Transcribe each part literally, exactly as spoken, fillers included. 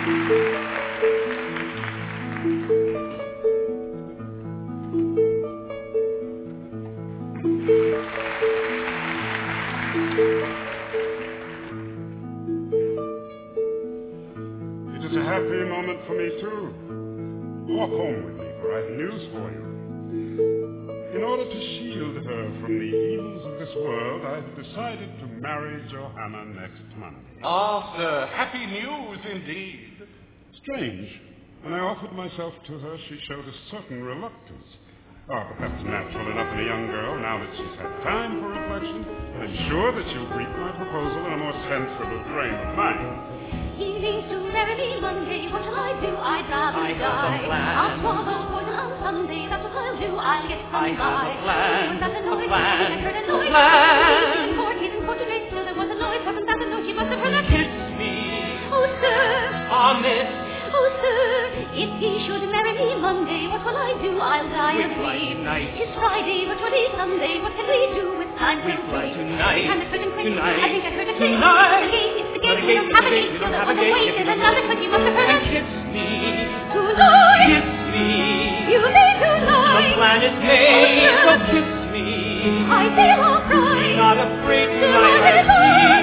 It is a happy moment for me, too. Walk home with me, for I have news for you. In order to shield her from the evils of this world, I have decided to marry Johanna next Monday. Ah, sir, happy news indeed. Strange. When I offered myself to her, she showed a certain reluctance. Ah, but that's natural enough in a young girl. Now that she's had time for reflection, I'm sure that she'll greet my proposal in a more sensible frame of mind. Evenings to marry me Monday, what shall I do? I'd rather I die. have a plan. I'll swallow poison on Sunday, that's what I'll do. I'll get some I have by. a plan. Wasn't that the A noise? plan. I heard a noise. A plan. In court, he's in court today, still there was a noise. Wasn't that the noise? You must have heard a Kiss me Oh, sir. on this. Oh, sir, if he should marry me Monday, what will I do? I'll die We of fly grief. tonight. It's Friday, but today's Sunday. What can we do? It's time We for fly sleep. tonight. And the curtain clings. Tonight. I think I heard a click. Tonight. The gate, it's the But gate. the We gate, don't have a the gate. gate, we Still don't there have a was a gate. wait. If There's you don't another know- click. You must have heard And a kiss me. Tonight. Kiss me. You say The tonight. plan is made, so kiss me. I say all Be right. not afraid Tonight tonight. I is all feel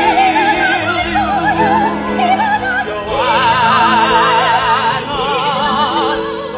right. Joanna, I'll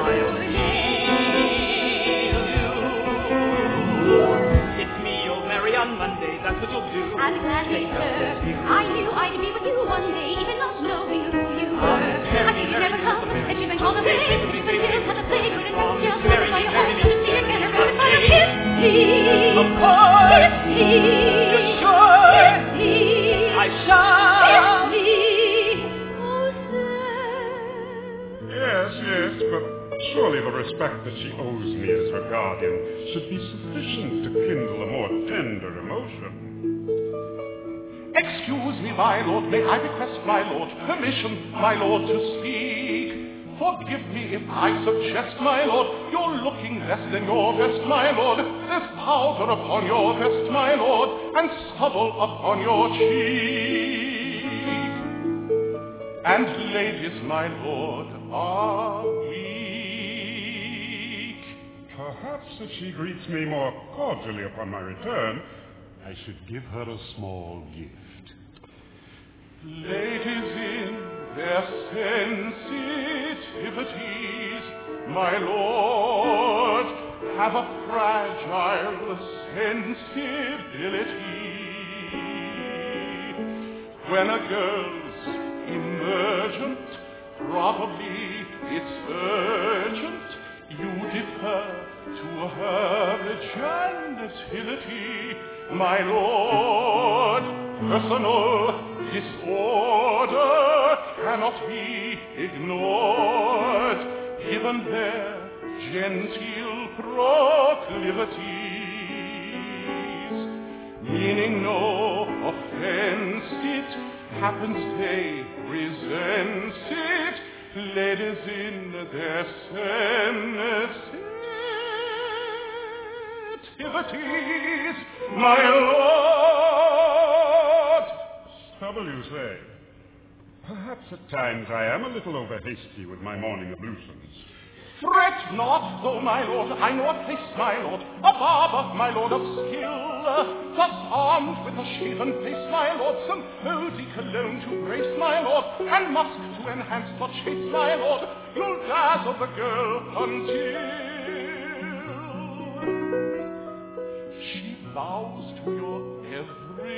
feel you. Kiss me, you'll marry on Monday. That's what you'll do. I'm gladly, sir. I knew I'd be with you one day, even not knowing who you were. I think you never come, that you've been called away. But you've been killed, had a plague, but it's just never by your home. Just see again, and never by your kiss me. Of course. Kiss me. You're sure? Kiss me. I shall. Kiss me. Oh, sir. Yes, yes, but surely the respect that she owes me as her guardian should be sufficient to kindle a more tender emotion. Excuse me, my lord, may I request, my lord, permission, my lord, to speak? Forgive me if I suggest, my lord, you're looking less than your best, my lord. There's powder upon your vest, my lord, and stubble upon your cheek. And ladies, my lord, are weak. Perhaps if she greets me more cordially upon my return, I should give her a small gift. Ladies in their sensitivities, my lord, have a fragile sensibility. When a girl's emergent, probably it's urgent, you defer to her gentility, my lord. Personal disorder cannot be ignored, given their genteel proclivities. Meaning no offense, it happens they resent it, ladies in their sensitivities, my lord. Stubble, you say? Perhaps at times I am a little over hasty with my morning ablutions. Fret not, though, my lord, I know a place, my lord, a barber, my lord, of skill. Thus armed with a shaven face, my lord, some eau de cologne to grace, my lord, and musk to enhance the chase, my lord, you'll dazzle the girl until she bows to your every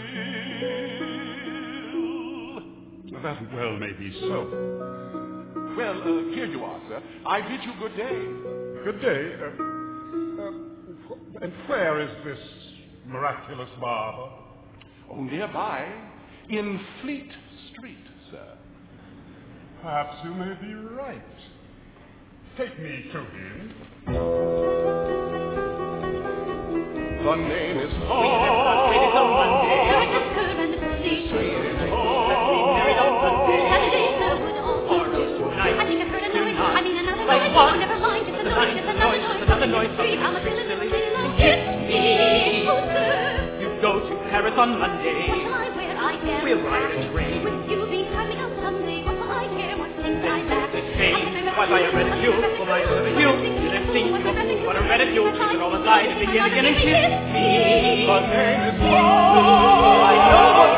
will. That well may be so. Well, uh, here you are, sir. I bid you good day. Good day. Uh, uh, wh- and where is this miraculous barber? Oh, nearby, in Fleet Street, sir. Perhaps you may be right. Take me to him. The name is We Paul. have got ready on Monday. Sir, just good and the police. Let's be married on Monday. Saturday, sir, would all Or do. else tonight. I think I've heard a noise. Tonight. I mean another Like noise. what? Oh, never mind, it's a Never noise. mind, It's it's another a noise. noise. It's another noise. Street. I'm a Something silly silly. little silly. Kiss me. Oh, sir. You go to Paris on Monday. What shall I wear? I guess. We'll ride in rain. Will you be coming on Sunday? What will I do? have I a ridicule for my servitude? Did it sink to a fool? What a ridicule! You should always lie to begin again and kiss me. The name is love. I know what